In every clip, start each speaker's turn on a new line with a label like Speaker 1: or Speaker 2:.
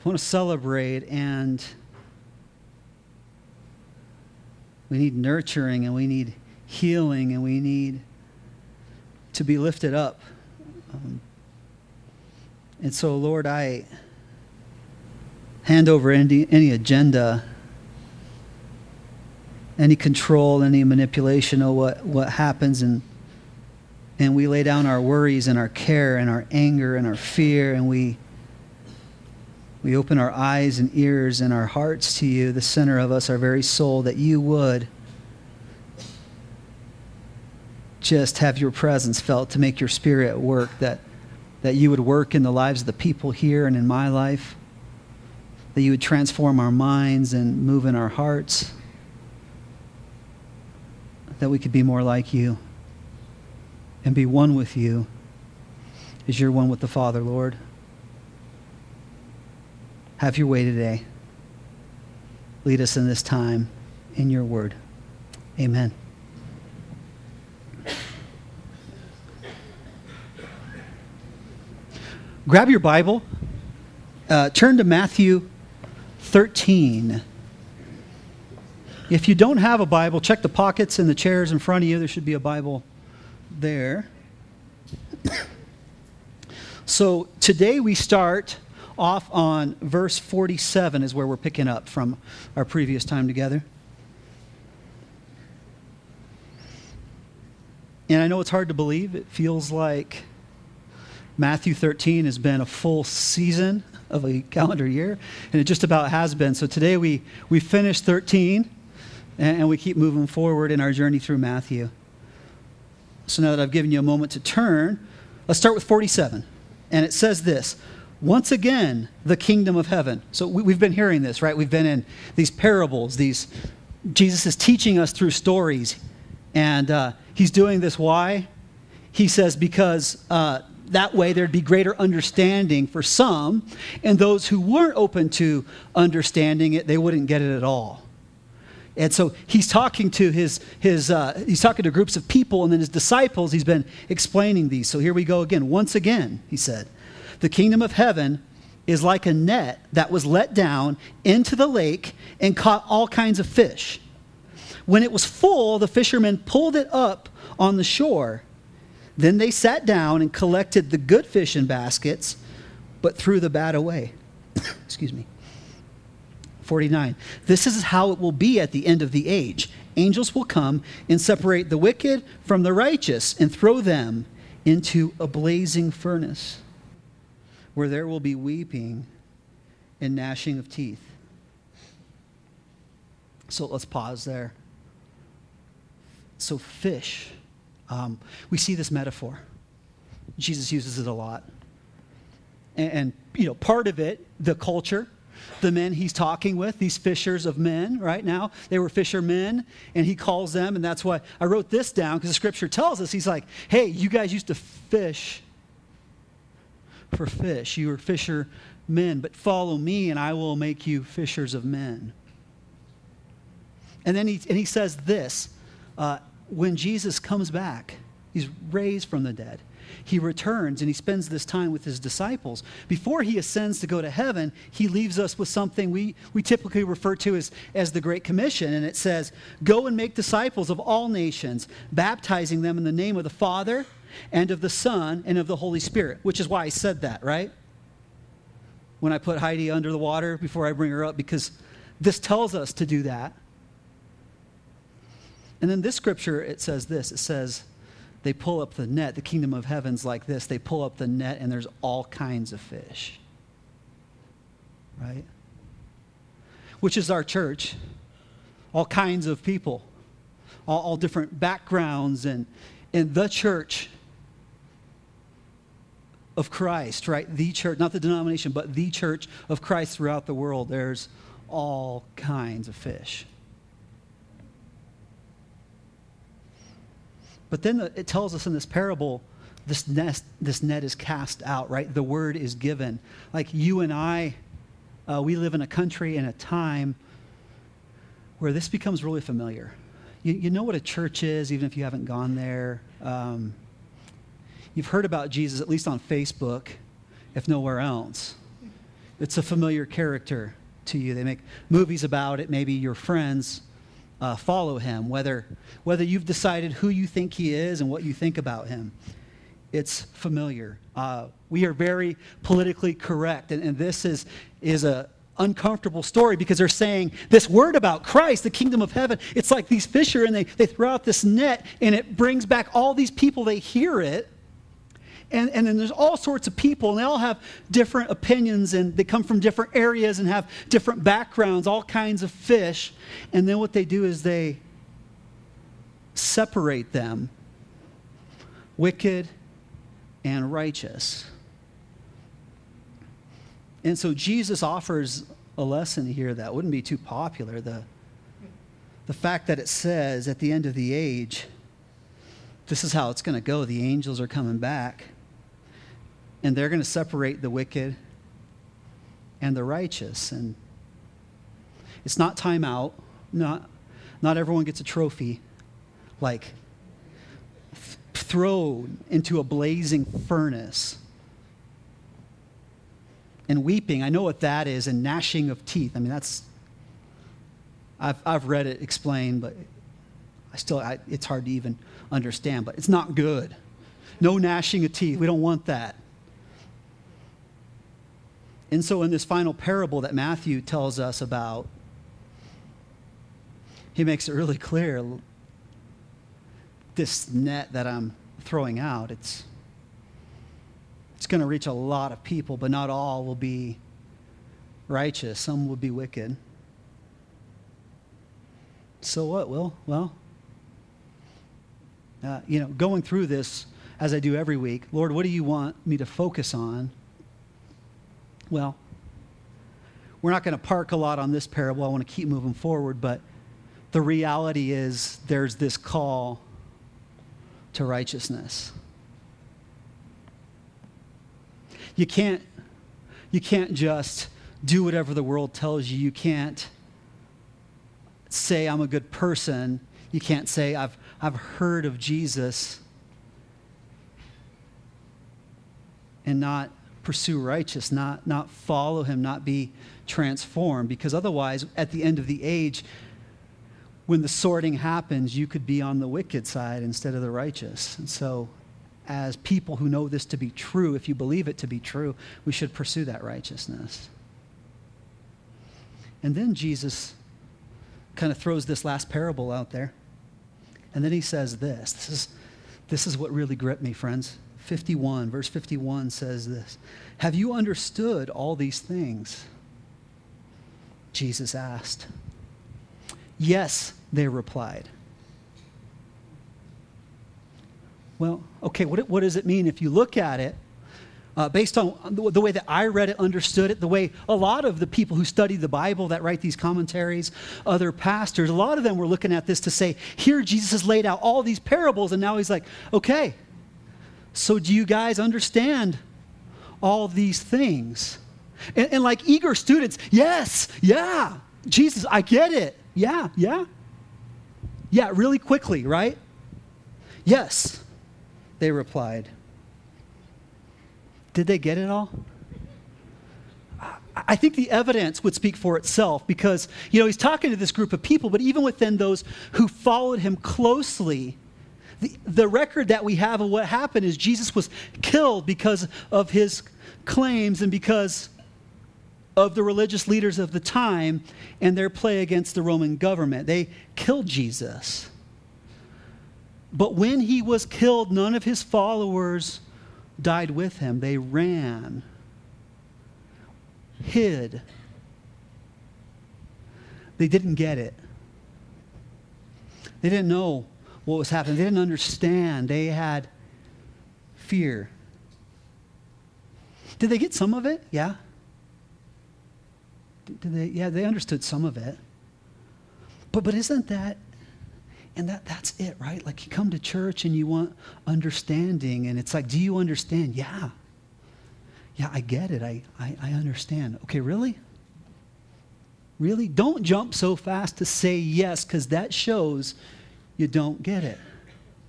Speaker 1: want to celebrate, and we need nurturing, and we need healing, and we need to be lifted up. And so, Lord, I hand over any agenda, any control, any manipulation of what happens, and we lay down our worries and our care and our anger and our fear, and we open our eyes and ears and our hearts to you, the center of us, our very soul, that you would just have your presence felt, to make your spirit work, that you would work in the lives of the people here and in my life, that you would transform our minds and move in our hearts, that we could be more like you and be one with you as you're one with the Father, Lord. Have your way today. Lead us in this time in your word. Amen. Grab your Bible. Turn to Matthew 13. If you don't have a Bible, check the pockets in the chairs in front of you. There should be a Bible there. So today we start off on verse 47 is where we're picking up from our previous time together. And I know it's hard to believe. It feels like Matthew 13 has been a full season of a calendar year, and it just about has been. So today we finished 13, and we keep moving forward in our journey through Matthew. So now that I've given you a moment to turn, let's start with 47. And it says this: once again, the kingdom of heaven. So we've been hearing this, right? We've been in these parables. Jesus is teaching us through stories. And he's doing this why? He says because that way there'd be greater understanding for some. And those who weren't open to understanding it, they wouldn't get it at all. And so he's talking to he's talking to groups of people, and then his disciples, he's been explaining these. So here we go again. Once again, he said, the kingdom of heaven is like a net that was let down into the lake and caught all kinds of fish. When it was full, the fishermen pulled it up on the shore. Then they sat down and collected the good fish in baskets, but threw the bad away. Excuse me. 49. This is how it will be at the end of the age. Angels will come and separate the wicked from the righteous and throw them into a blazing furnace, where there will be weeping and gnashing of teeth. So let's pause there. So fish. We see this metaphor. Jesus uses it a lot. And part of it, the culture, the men he's talking with, these fishers of men right now, they were fishermen, and he calls them, and that's why I wrote this down, because the scripture tells us, he's like, hey, you guys used to fish for fish. You were fishermen, but follow me, and I will make you fishers of men. And then he says this, when Jesus comes back, he's raised from the dead. He returns and he spends this time with his disciples. Before he ascends to go to heaven, he leaves us with something we typically refer to as the Great Commission. And it says, go and make disciples of all nations, baptizing them in the name of the Father and of the Son and of the Holy Spirit, which is why I said that, right? When I put Heidi under the water before I bring her up, because this tells us to do that. And then this scripture, it says this. It says, they pull up the net. The kingdom of heaven's like this. They pull up the net, and there's all kinds of fish. Right? Which is our church. All kinds of people. All different backgrounds. And in the church of Christ, right? The church, not the denomination, but the church of Christ throughout the world. There's all kinds of fish. But then it tells us in this parable, this net is cast out, right? The word is given. Like you and I, we live in a country and a time where this becomes really familiar. You know what a church is, even if you haven't gone there. You've heard about Jesus, at least on Facebook, if nowhere else. It's a familiar character to you. They make movies about it. Maybe your friends follow him, whether you've decided who you think he is and what you think about him. It's familiar. We are very politically correct, and this is a uncomfortable story because they're saying this word about Christ, the kingdom of heaven. It's like these fisher, and they throw out this net, and it brings back all these people. They hear it, and then there's all sorts of people, and they all have different opinions, and they come from different areas and have different backgrounds, all kinds of fish. And then what they do is they separate them, wicked and righteous. And so Jesus offers a lesson here that wouldn't be too popular. The fact that it says at the end of the age, this is how it's going to go. The angels are coming back, and they're going to separate the wicked and the righteous. And it's not time out. Not everyone gets a trophy, like thrown into a blazing furnace. And weeping, I know what that is, and gnashing of teeth. I mean, I've read it explained, but it's hard to even understand, but it's not good. No gnashing of teeth. We don't want that. And so in this final parable that Matthew tells us about, he makes it really clear, this net that I'm throwing out, it's going to reach a lot of people, but not all will be righteous. Some will be wicked. So what, Will? Well, going through this as I do every week, Lord, what do you want me to focus on? Well, we're not going to park a lot on this parable. I want to keep moving forward, but the reality is there's this call to righteousness. You can't just do whatever the world tells you. You can't say I'm a good person. You can't say I've heard of Jesus and not pursue righteous, not follow him, not be transformed, because otherwise at the end of the age, when the sorting happens, you could be on the wicked side instead of the righteous. And so as people who know this to be true, if you believe it to be true, we should pursue that righteousness. And then Jesus kind of throws this last parable out there. And then he says this. This is what really gripped me, friends. Verse 51 says this. Have you understood all these things? Jesus asked. Yes, they replied. Well, okay, what does it mean if you look at it based on the way that I read it, understood it, the way a lot of the people who study the Bible that write these commentaries, other pastors, a lot of them were looking at this to say, here Jesus has laid out all these parables, and now he's like, okay, so do you guys understand all these things? And like eager students, yes, yeah, Jesus, I get it. Yeah, really quickly, right? Yes. They replied. Did they get it all? I think the evidence would speak for itself because, he's talking to this group of people, but even within those who followed him closely, the record that we have of what happened is Jesus was killed because of his claims and because of the religious leaders of the time and their play against the Roman government. They killed Jesus. But when he was killed, none of his followers died with him. They ran, hid. They didn't get it. They didn't know what was happening. They didn't understand. They had fear. Did they get some of it? Yeah. They understood some of it. But isn't that, and that's it, right? Like you come to church and you want understanding, and it's like, do you understand? Yeah, I get it. I understand. Okay, really? Really? Don't jump so fast to say yes, because that shows you don't get it.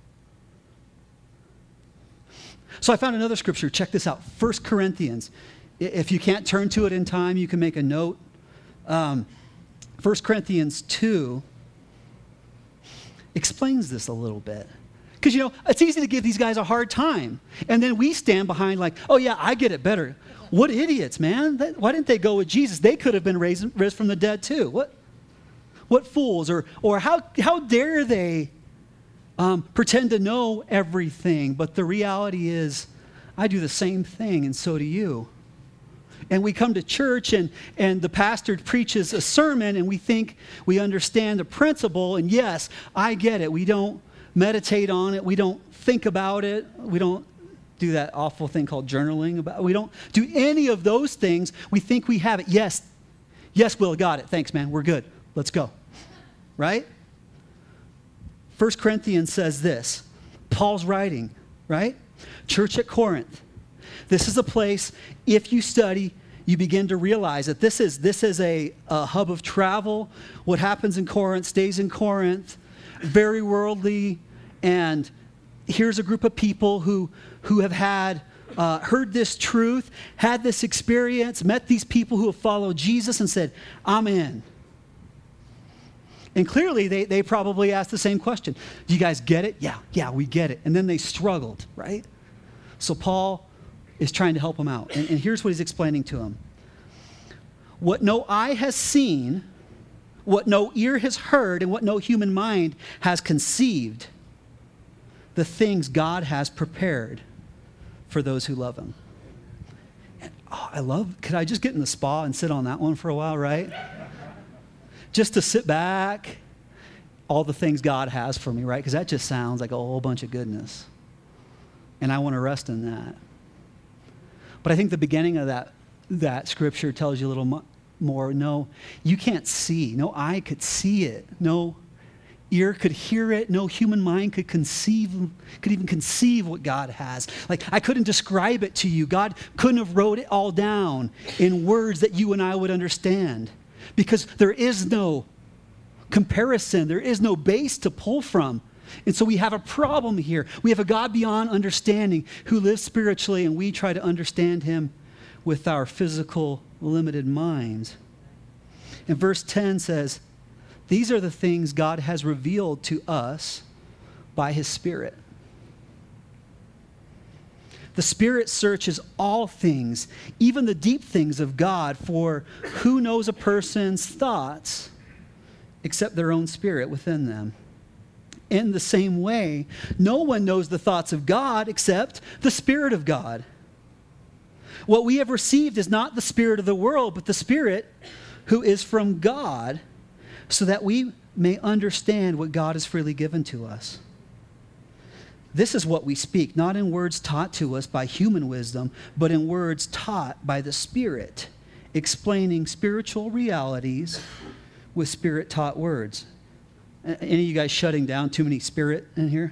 Speaker 1: So I found another scripture. Check this out. 1 Corinthians. If you can't turn to it in time, you can make a note. 1 Corinthians 2 explains this a little bit. Because, it's easy to give these guys a hard time. And then we stand behind like, oh, yeah, I get it better. What idiots, man. Why didn't they go with Jesus? They could have been raised from the dead too. What fools? Or how dare they pretend to know everything? But the reality is, I do the same thing, and so do you. And we come to church, and the pastor preaches a sermon, and we think we understand the principle. And yes, I get it. We don't meditate on it. We don't think about it. We don't do that awful thing called journaling. We don't do any of those things. We think we have it. Yes, Will, got it. Thanks, man. We're good. Let's go. Right? 1 Corinthians says this. Paul's writing, right? Church at Corinth. This is a place, if you study, you begin to realize that this is a hub of travel. What happens in Corinth stays in Corinth. Very worldly. And here's a group of people who have heard this truth, had this experience, met these people who have followed Jesus and said, I'm in. And clearly they probably asked the same question. Do you guys get it? Yeah, we get it. And then they struggled, right? So Paul is trying to help them out. And here's what he's explaining to them. What no eye has seen, what no ear has heard, and what no human mind has conceived, the things God has prepared for those who love him. And, could I just get in the spa and sit on that one for a while, right? Just to sit back, all the things God has for me, right? Because that just sounds like a whole bunch of goodness. And I want to rest in that. But I think the beginning of that scripture tells you a little more. No, you can't see. No eye could see it. No ear could hear it. No human mind could even conceive what God has. Like, I couldn't describe it to you. God couldn't have wrote it all down in words that you and I would understand. Because there is no comparison. There is no base to pull from. And so we have a problem here. We have a God beyond understanding who lives spiritually, and we try to understand him with our physical, limited minds. And verse 10 says, these are the things God has revealed to us by his Spirit. The Spirit searches all things, even the deep things of God, for who knows a person's thoughts except their own spirit within them? In the same way, no one knows the thoughts of God except the Spirit of God. What we have received is not the spirit of the world, but the Spirit who is from God, so that we may understand what God has freely given to us. This is what we speak, not in words taught to us by human wisdom, but in words taught by the Spirit, explaining spiritual realities with Spirit-taught words. Any of you guys shutting down too many Spirit in here?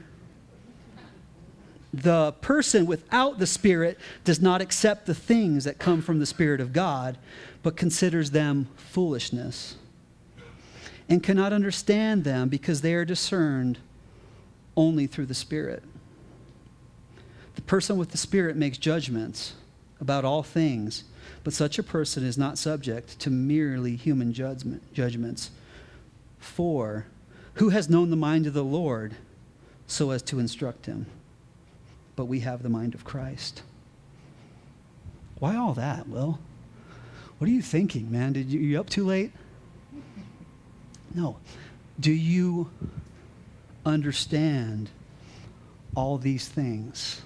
Speaker 1: The person without the Spirit does not accept the things that come from the Spirit of God, but considers them foolishness, and cannot understand them because they are discerned only through the Spirit. The person with the Spirit makes judgments about all things, but such a person is not subject to merely human judgments. For who has known the mind of the Lord so as to instruct him? But we have the mind of Christ. Why all that, Will? What are you thinking, man? You up too late? No. Do you understand all these things?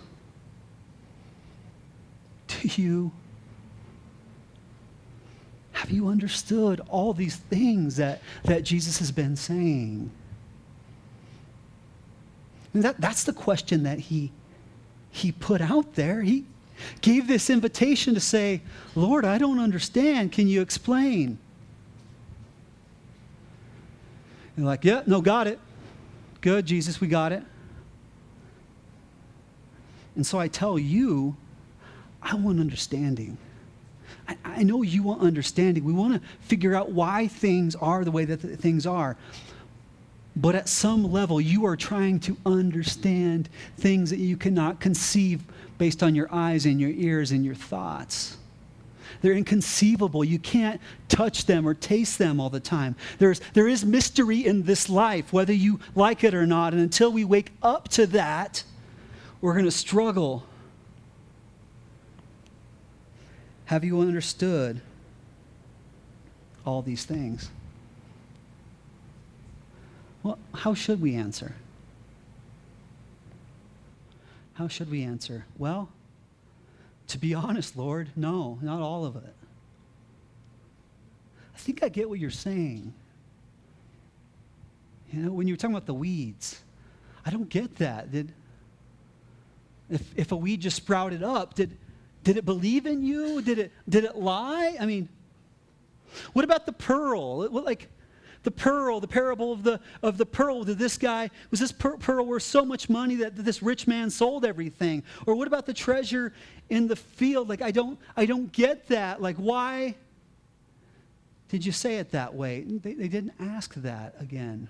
Speaker 1: Have you understood all these things that Jesus has been saying? And that's the question that he put out there. He gave this invitation to say, Lord, I don't understand. Can you explain? And like, yeah, no, got it. Good, Jesus, we got it. And so I tell you, I want understanding. I know you want understanding. We want to figure out why things are the way that things are. But at some level, you are trying to understand things that you cannot conceive based on your eyes and your ears and your thoughts. They're inconceivable. You can't touch them or taste them all the time. There is mystery in this life, whether you like it or not. And until we wake up to that, we're going to struggle. Have you understood all these things? Well, how should we answer? How should we answer? Well, to be honest, Lord, no, not all of it. I think I get what you're saying. You know, when you were talking about the weeds, I don't get that. If a weed just sprouted up, did it believe in you? Did it lie? I mean, what about the pearl? The pearl, the parable of the pearl. Did this guy, was this pearl worth so much money that this rich man sold everything? Or what about the treasure in the field? Like, I don't get that. Like, why did you say it that way? They didn't ask that again.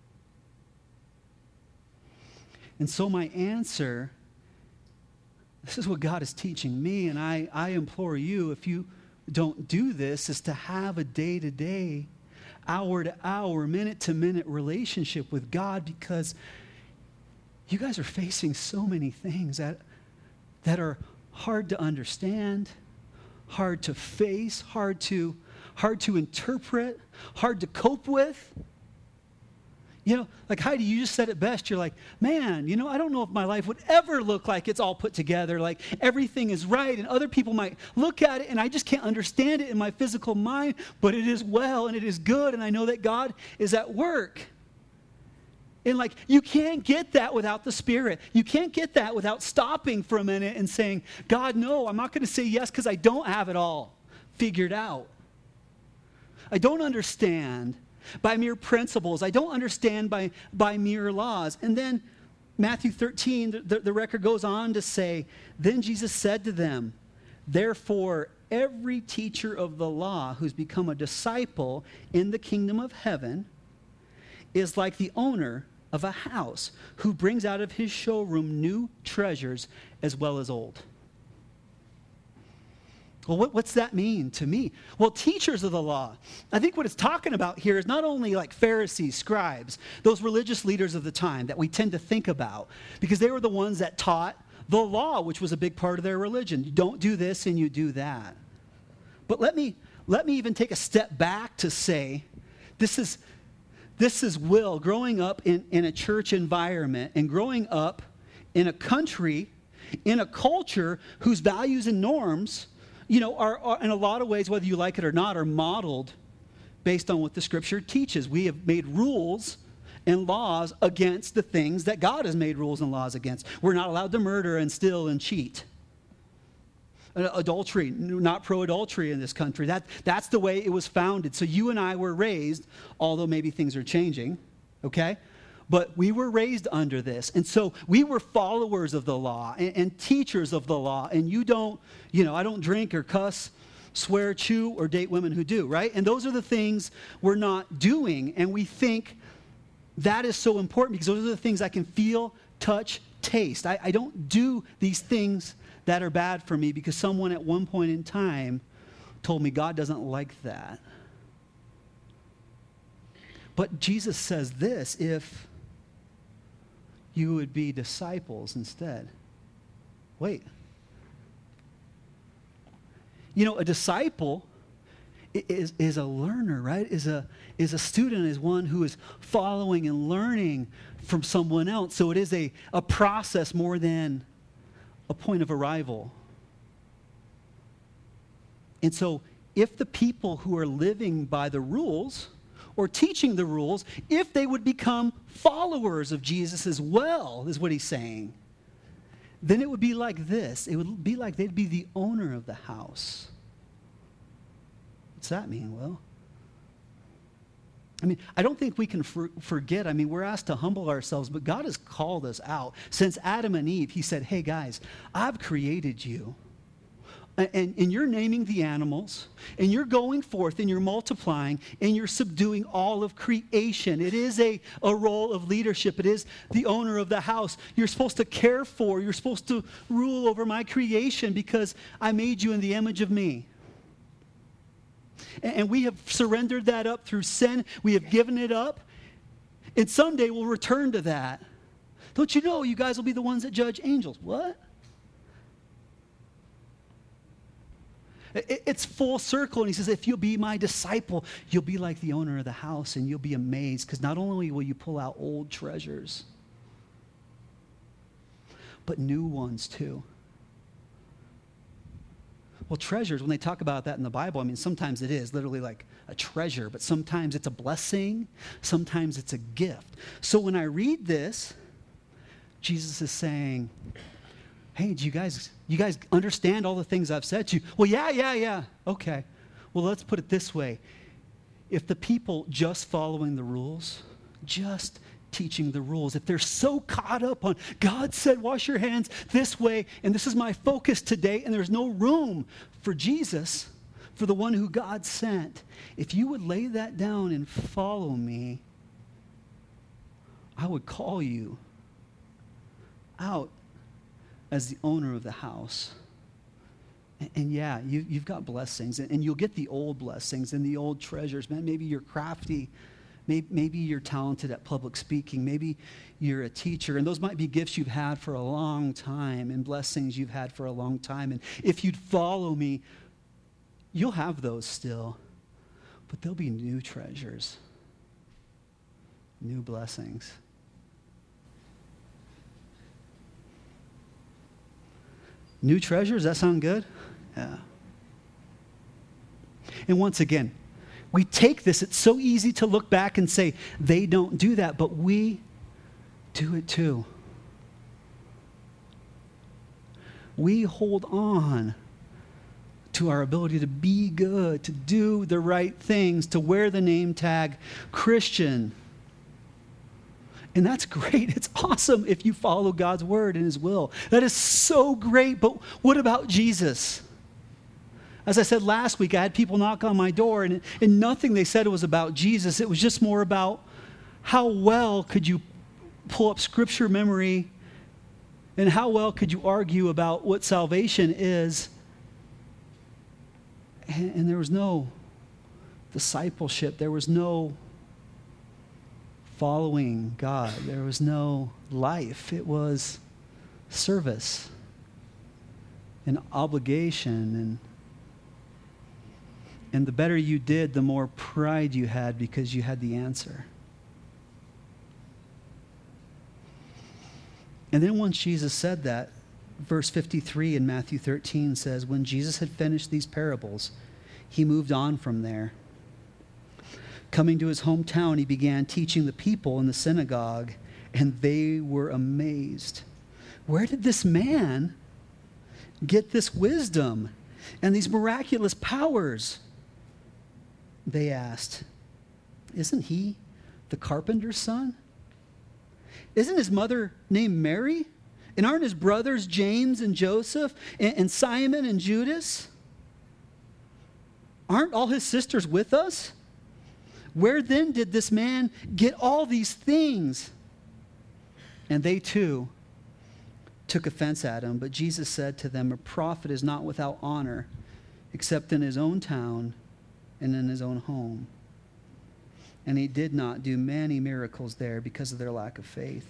Speaker 1: And so my answer, this is what God is teaching me, and I implore you, if you don't do this, is to have a day-to-day, hour-to-hour, minute-to-minute relationship with God, because you guys are facing so many things that are hard to understand, hard to face, hard to interpret, hard to cope with. You know, like Heidi, you just said it best. You're like, man, you know, I don't know if my life would ever look like it's all put together, like everything is right, and other people might look at it, and I just can't understand it in my physical mind, but it is well, and it is good, and I know that God is at work. And like, you can't get that without the Spirit. You can't get that without stopping for a minute and saying, God, no, I'm not going to say yes because I don't have it all figured out. I don't understand by mere principles. I don't understand by mere laws. And then Matthew 13, the record goes on to say, then Jesus said to them, therefore, every teacher of the law who's become a disciple in the kingdom of heaven is like the owner of a house who brings out of his showroom new treasures as well as old. Well, what's that mean to me? Well, teachers of the law. I think what it's talking about here is not only like Pharisees, scribes, those religious leaders of the time that we tend to think about, because they were the ones that taught the law, which was a big part of their religion. You don't do this and you do that. But let me even take a step back to say, this is Will growing up in a church environment and growing up in a country, in a culture whose values and norms, you know, are in a lot of ways, whether you like it or not, are modeled based on what the Scripture teaches. We have made rules and laws against the things that God has made rules and laws against. We're not allowed to murder and steal and cheat. Adultery, not pro-adultery in this country. That's the way it was founded. So you and I were raised, although maybe things are changing, okay? But we were raised under this. And so we were followers of the law and teachers of the law. And you don't, you know, I don't drink or cuss, swear, chew, or date women who do, right? And those are the things we're not doing. And we think that is so important because those are the things I can feel, touch, taste. I don't do these things that are bad for me because someone at one point in time told me God doesn't like that. But Jesus says this, if you would be disciples instead. Wait. You know, a disciple is a learner, right? Is a student, is one who is following and learning from someone else. So it is a process more than a point of arrival. And so if the people who are living by the rules or teaching the rules, if they would become followers of Jesus as well, is what he's saying, then it would be like this. It would be like they'd be the owner of the house. What's that mean, Will? I mean, I don't think we can forget. I mean, we're asked to humble ourselves, but God has called us out. Since Adam and Eve, he said, hey, guys, I've created you. And you're naming the animals, and you're going forth, and you're multiplying, and you're subduing all of creation. It is a role of leadership. It is the owner of the house. You're supposed to care for, you're supposed to rule over my creation because I made you in the image of me. And we have surrendered that up through sin. We have given it up. And someday we'll return to that. Don't you know you guys will be the ones that judge angels? What? It's full circle. And he says, if you'll be my disciple, you'll be like the owner of the house, and you'll be amazed, because not only will you pull out old treasures, but new ones too. Well, treasures, when they talk about that in the Bible, I mean, sometimes it is literally like a treasure, but sometimes it's a blessing, sometimes it's a gift. So when I read this, Jesus is saying, hey, do you guys understand all the things I've said to you? Well, yeah. Okay. Well, let's put it this way. If the people just following the rules, just teaching the rules, if they're so caught up on God said wash your hands this way, and this is my focus today, and there's no room for Jesus, for the one who God sent, if you would lay that down and follow me, I would call you out as the owner of the house. And yeah, you've got blessings, and you'll get the old blessings and the old treasures. Man, maybe you're crafty. Maybe you're talented at public speaking. Maybe you're a teacher. And those might be gifts you've had for a long time and blessings you've had for a long time. And if you'd follow me, you'll have those still. But there'll be new treasures, new blessings. New treasures, that sound good? Yeah. And once again, we take this, it's so easy to look back and say, they don't do that, but we do it too. We hold on to our ability to be good, to do the right things, to wear the name tag Christian. And that's great. It's awesome if you follow God's word and his will. That is so great. But what about Jesus? As I said last week, I had people knock on my door, and nothing they said was about Jesus. It was just more about how well could you pull up scripture memory, and how well could you argue about what salvation is. And there was no discipleship. There was no following God. There was no life. It was service and obligation. And the better you did, the more pride you had because you had the answer. And then once Jesus said that, verse 53 in Matthew 13 says, when Jesus had finished these parables, he moved on from there. Coming to his hometown, he began teaching the people in the synagogue, and they were amazed. Where did this man get this wisdom and these miraculous powers? They asked. Isn't he the carpenter's son? Isn't his mother named Mary? And aren't his brothers James and Joseph and Simon and Judas? Aren't all his sisters with us? Where then did this man get all these things? And they too took offense at him. But Jesus said to them, a prophet is not without honor except in his own town and in his own home. And he did not do many miracles there because of their lack of faith.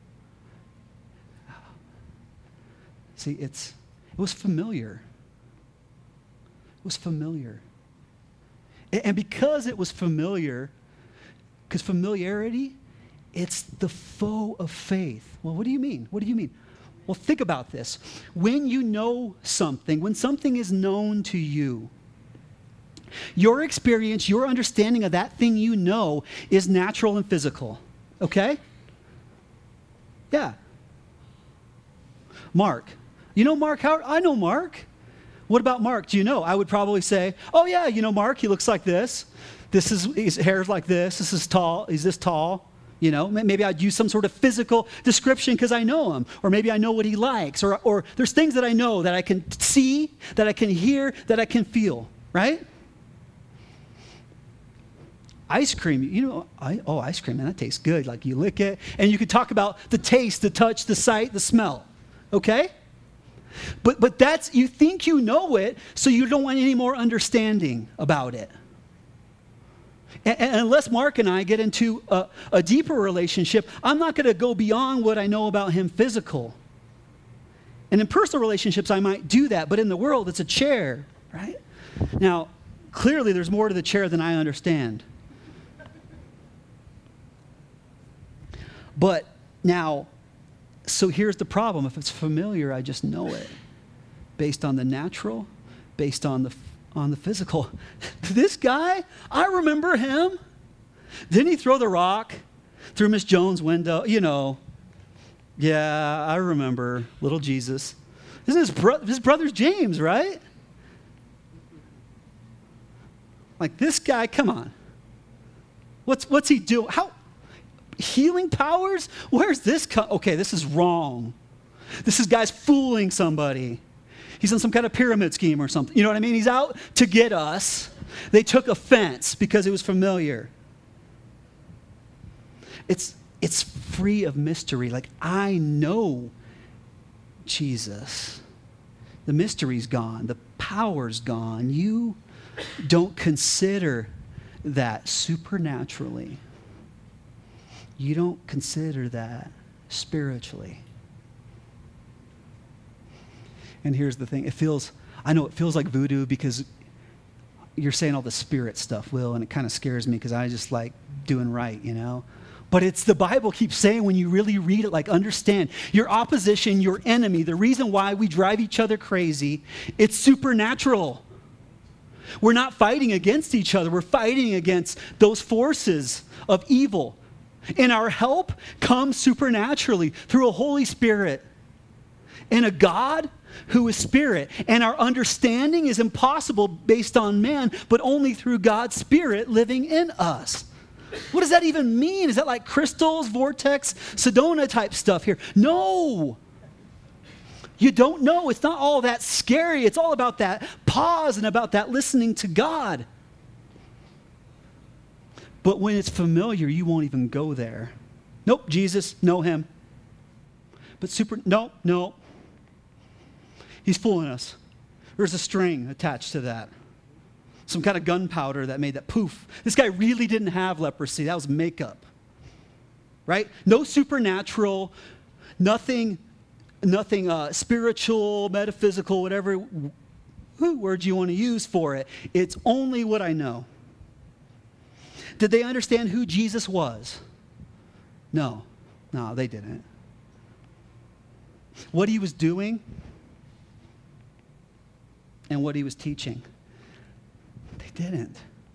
Speaker 1: See, it was familiar. It was familiar. And because it was familiar, because familiarity, it's the foe of faith. Well, what do you mean? What do you mean? Well, think about this. When you know something, when something is known to you, your experience, your understanding of that thing you know is natural and physical. Okay? Yeah. Mark. You know Mark Howard? I know Mark. What about Mark? Do you know? I would probably say, oh yeah, you know Mark, he looks like this. His hair's like this. This is tall. He's this tall. You know, maybe I'd use some sort of physical description because I know him. Or maybe I know what he likes. Or there's things that I know that I can see, that I can hear, that I can feel. Right? Ice cream, you know, ice cream, man, that tastes good. Like you lick it, and you could talk about the taste, the touch, the sight, the smell. Okay? But that's, you think you know it, so you don't want any more understanding about it. And unless Mark and I get into a deeper relationship, I'm not going to go beyond what I know about him physical. And in personal relationships, I might do that, but in the world, it's a chair, right? Now, clearly, there's more to the chair than I understand. But now, so here's the problem. If it's familiar, I just know it. Based on the natural, based on the physical. This guy, I remember him. Didn't he throw the rock through Miss Jones' window? You know. Yeah, I remember little Jesus. Isn't his brother's James, right? Like this guy, come on. What's he doing? How healing powers? Where's this okay, this is wrong. This guy's fooling somebody. He's on some kind of pyramid scheme or something. You know what I mean? He's out to get us. They took offense because it was familiar. It's free of mystery. Like, I know Jesus. The mystery's gone. The power's gone. You don't consider that supernaturally. You don't consider that spiritually. And here's the thing. I know it feels like voodoo because you're saying all the spirit stuff, Will, and it kind of scares me because I just like doing right, you know? But it's the Bible keeps saying when you really read it, like understand your opposition, your enemy, the reason why we drive each other crazy, it's supernatural. We're not fighting against each other. We're fighting against those forces of evil. And our help comes supernaturally through a Holy Spirit and a God who is spirit. And our understanding is impossible based on man, but only through God's Spirit living in us. What does that even mean? Is that like crystals, vortex, Sedona type stuff here? No. You don't know. It's not all that scary. It's all about that pause and about that listening to God. But when it's familiar, you won't even go there. Nope, Jesus, know him. But no. He's fooling us. There's a string attached to that. Some kind of gunpowder that made that poof. This guy really didn't have leprosy. That was makeup. Right? No supernatural, nothing spiritual, metaphysical, whatever words you want to use for it. It's only what I know. Did they understand who Jesus was? No, they didn't. What he was doing and what he was teaching. They didn't.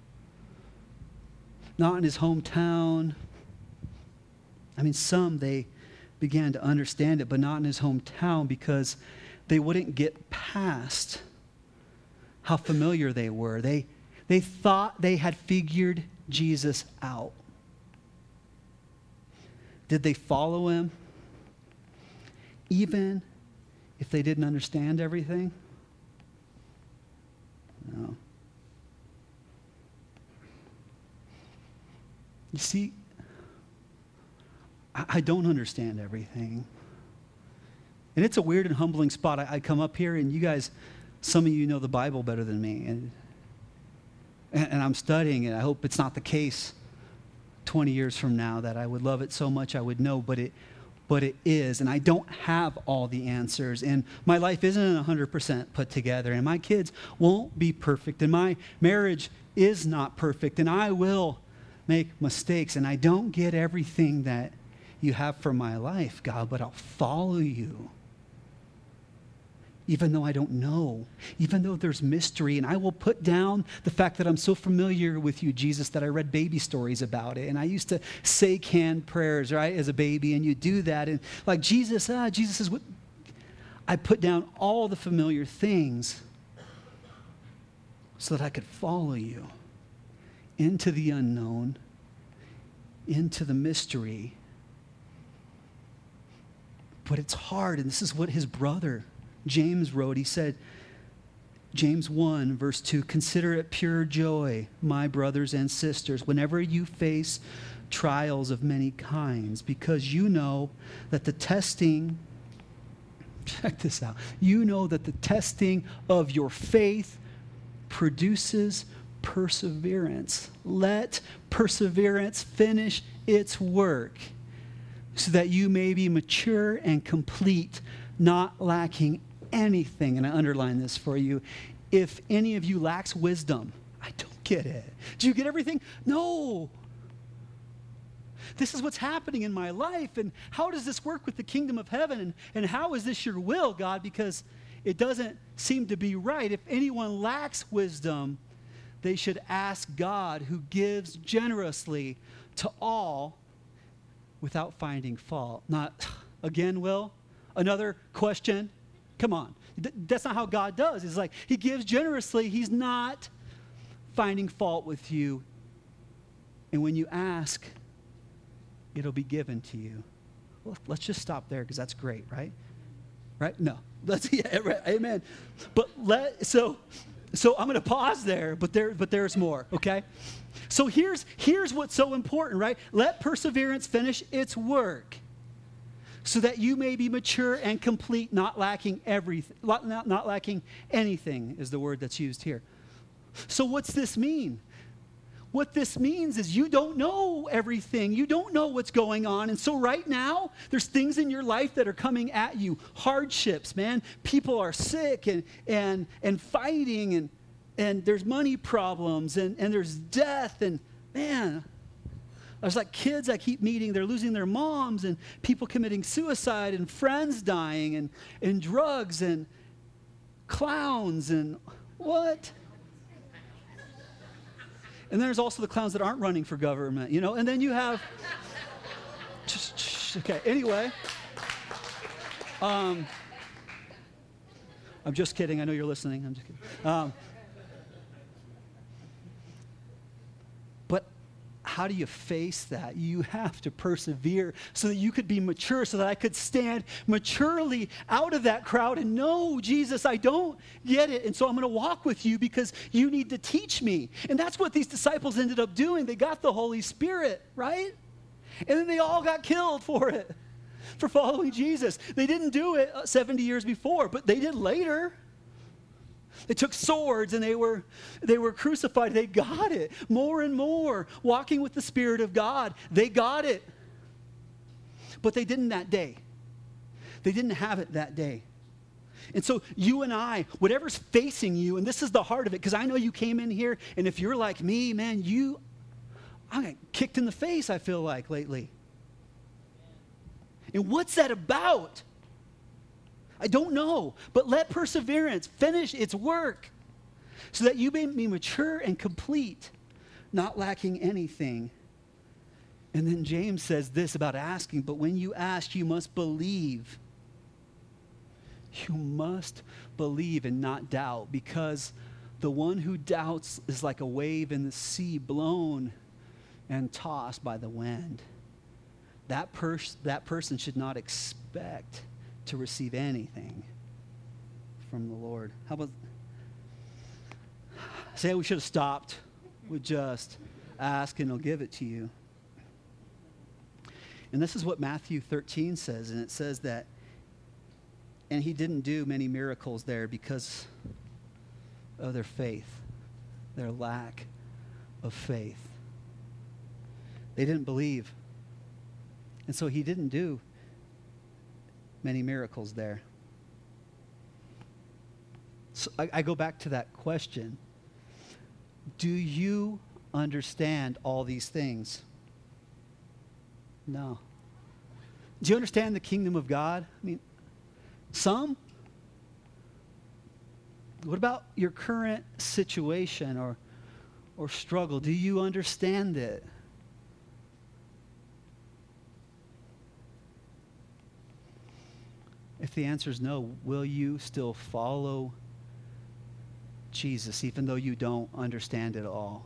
Speaker 1: Not in his hometown. I mean, some they began to understand it, but not in his hometown because they wouldn't get past how familiar they were. They thought they had figured Jesus out. Did they follow him even if they didn't understand everything? No. You see, I don't understand everything. And it's a weird and humbling spot. I come up here and you guys, some of you know the Bible better than me. And I'm studying it. I hope it's not the case 20 years from now that I would love it so much I would know, but it is. And I don't have all the answers. And my life isn't 100% put together. And my kids won't be perfect. And my marriage is not perfect. And I will make mistakes. And I don't get everything that you have for my life, God, but I'll follow you. Even though I don't know, even though there's mystery, and I will put down the fact that I'm so familiar with you, Jesus, that I read baby stories about it. And I used to say canned prayers, right, as a baby, and you do that. And like, Jesus is what? I put down all the familiar things so that I could follow you into the unknown, into the mystery. But it's hard, and this is what his brother James wrote. He said, James 1, verse 2, "Consider it pure joy, my brothers and sisters, whenever you face trials of many kinds, because you know that the testing," check this out, "you know that the testing of your faith produces perseverance. Let perseverance finish its work so that you may be mature and complete, not lacking anything. And I underline this for you. If any of you lacks wisdom, I don't get it. Do you get everything? No. This is what's happening in my life. And how does this work with the kingdom of heaven? And how is this your will, God? Because it doesn't seem to be right. If anyone lacks wisdom, they should ask God, who gives generously to all without finding fault. Not, again, Will, another question? Come on. That's not how God does. It's like he gives generously. He's not finding fault with you. And when you ask, it'll be given to you. Well, let's just stop there because that's great, right? Right? No. Yeah, right. Amen. But so I'm going to pause there, but there's more, okay? So here's what's so important, right? Let perseverance finish its work so that you may be mature and complete, not lacking everything, not lacking anything is the word that's used here. So what's this mean? What this means is you don't know everything. You don't know what's going on. And so right now, there's things in your life that are coming at you. Hardships, man. People are sick and fighting and there's money problems and there's death. And man, there's like kids I keep meeting, they're losing their moms and people committing suicide and friends dying and drugs and clowns and what? And then there's also the clowns that aren't running for government, you know? And then you have, okay, anyway. I'm just kidding. I know you're listening. I'm just kidding. But how do you face that? You have to persevere so that you could be mature, so that I could stand maturely out of that crowd and know, Jesus, I don't get it. And so I'm going to walk with you because you need to teach me. And that's what these disciples ended up doing. They got the Holy Spirit, right? And then they all got killed for it, for following Jesus. They didn't do it 70 years before, but they did later. They took swords and they were crucified. They got it more and more. Walking with the Spirit of God, they got it. But they didn't that day. They didn't have it that day. And so you and I, whatever's facing you, and this is the heart of it, because I know you came in here, and if you're like me, man, I'm getting kicked in the face, I feel like, lately. And what's that about? I don't know, but let perseverance finish its work so that you may be mature and complete, not lacking anything. And then James says this about asking, but when you ask, you must believe. You must believe and not doubt, because the one who doubts is like a wave in the sea, blown and tossed by the wind. That person should not expect to receive anything from the Lord. How about, say we should have stopped with just ask and he'll give it to you. And this is what Matthew 13 says, and it says that, and he didn't do many miracles there because of their faith, their lack of faith. They didn't believe. And so he didn't do many miracles there. So I go back to that question. Do you understand all these things? No. Do you understand the kingdom of God? I mean, some? What about your current situation or struggle? Do you understand it? If the answer is no, will you still follow Jesus even though you don't understand it all?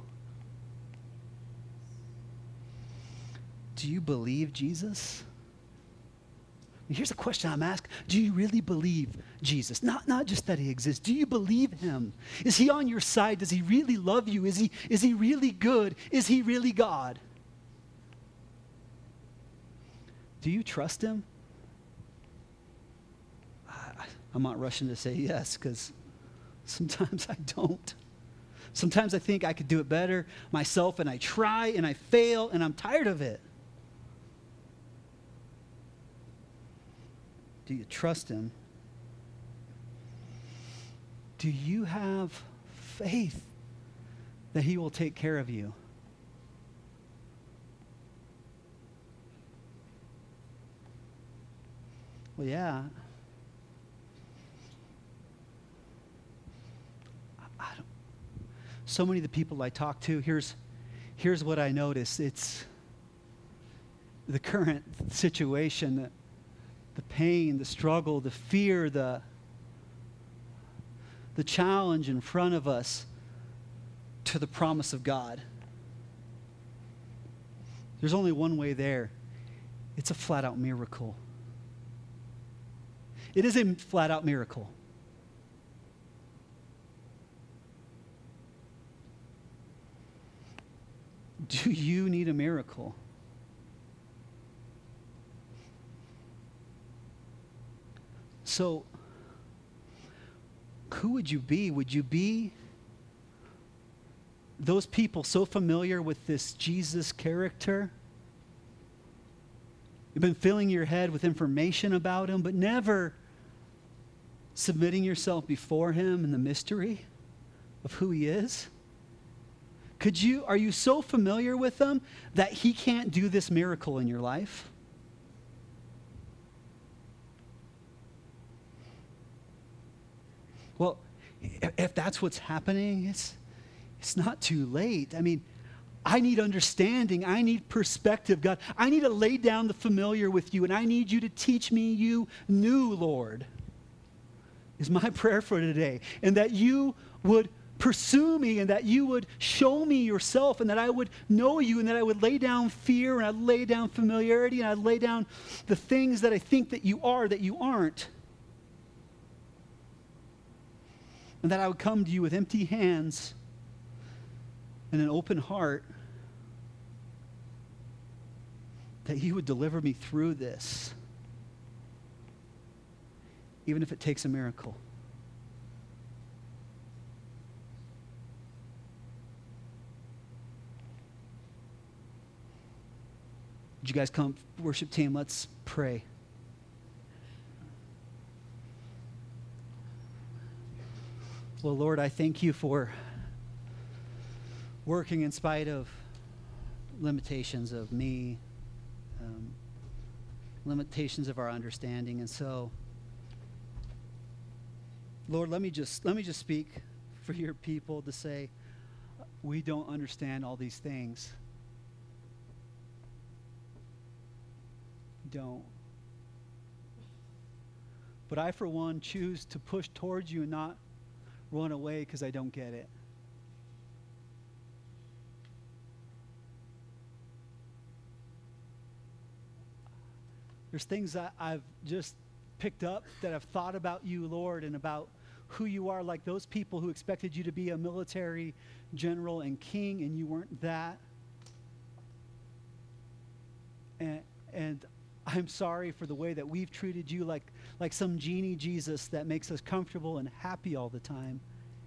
Speaker 1: Do you believe Jesus? Here's a question I'm asking. Do you really believe Jesus? Not just that he exists. Do you believe him? Is he on your side? Does he really love you? Is he really good? Is he really God? Do you trust him? I'm not rushing to say yes because sometimes I don't. Sometimes I think I could do it better myself, and I try and I fail, and I'm tired of it. Do you trust him? Do you have faith that he will take care of you? Well, yeah. So many of the people I talk to, here's what I notice. It's the current situation, the pain, the struggle, the fear, the challenge in front of us to the promise of God. There's only one way there. It's a flat-out miracle. It is a flat-out miracle. Do you need a miracle? So, who would you be? Would you be those people so familiar with this Jesus character? You've been filling your head with information about him, but never submitting yourself before him in the mystery of who he is? Are you so familiar with him that he can't do this miracle in your life? Well, if that's what's happening, it's not too late. I mean, I need understanding. I need perspective, God. I need to lay down the familiar with you, and I need you to teach me you new, Lord, is my prayer for today. And that you would pursue me, and that you would show me yourself, and that I would know you, and that I would lay down fear, and I'd lay down familiarity, and I'd lay down the things that I think that you are, that you aren't. And that I would come to you with empty hands and an open heart, that you would deliver me through this, even if it takes a miracle. Would you guys come, worship team? Let's pray. Well, Lord, I thank you for working in spite of limitations of me, limitations of our understanding. And so, Lord, let me just speak for your people to say, we don't understand all these things. Don't. But I, for one, choose to push towards you and not run away because I don't get it. There's things that I've just picked up that I've thought about you, Lord, and about who you are, like those people who expected you to be a military general and king, and you weren't that. And I'm sorry for the way that we've treated you like some genie Jesus that makes us comfortable and happy all the time.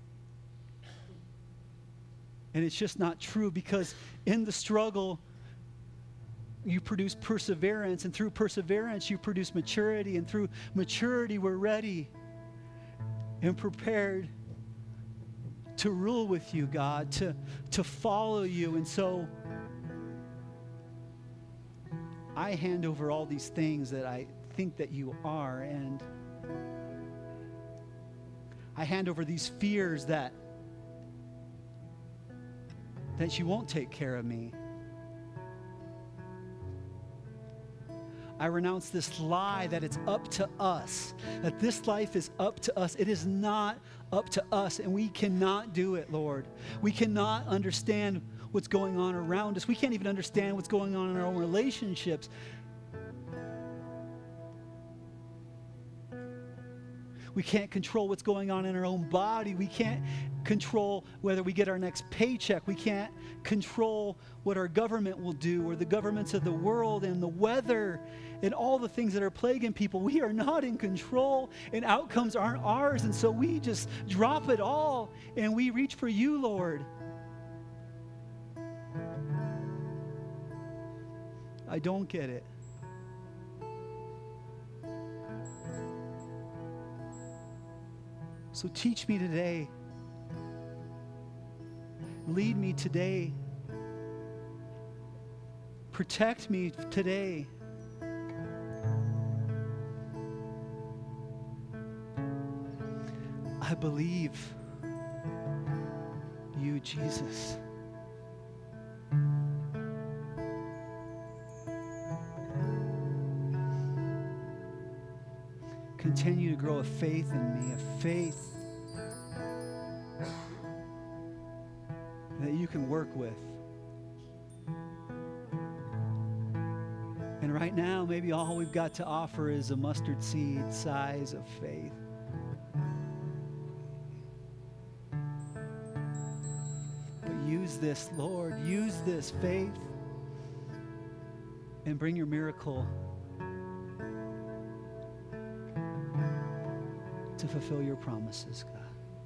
Speaker 1: And it's just not true, because in the struggle, you produce perseverance, and through perseverance, you produce maturity, and through maturity, we're ready and prepared to rule with you, God, to follow you. And so I hand over all these things that I think that you are, and I hand over these fears that you won't take care of me. I renounce this lie that it's up to us, that this life is up to us. It is not up to us, and we cannot do it, Lord. We cannot understand what's going on around us. We can't even understand what's going on in our own relationships. We can't control what's going on in our own body. We can't control whether we get our next paycheck. We can't control what our government will do or the governments of the world and the weather and all the things that are plaguing people. We are not in control, and outcomes aren't ours. And so we just drop it all and we reach for you, Lord. I don't get it. So teach me today. Lead me today. Protect me today. I believe you, Jesus. Continue to grow a faith in me, a faith that you can work with. And right now, maybe all we've got to offer is a mustard seed size of faith. But use this, Lord, use this faith and bring your miracle to fulfill your promises, God.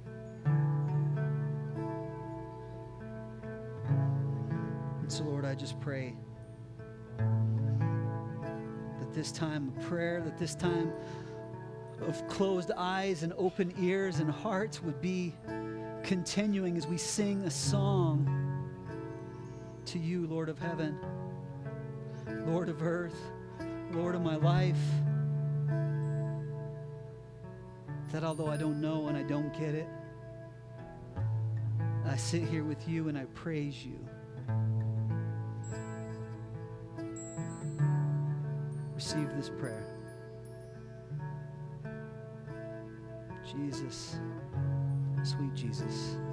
Speaker 1: And so, Lord, I just pray that this time of prayer, that this time of closed eyes and open ears and hearts would be continuing as we sing a song to you, Lord of heaven, Lord of earth, Lord of my life. That although I don't know and I don't get it, I sit here with you and I praise you. Receive this prayer. Jesus, sweet Jesus.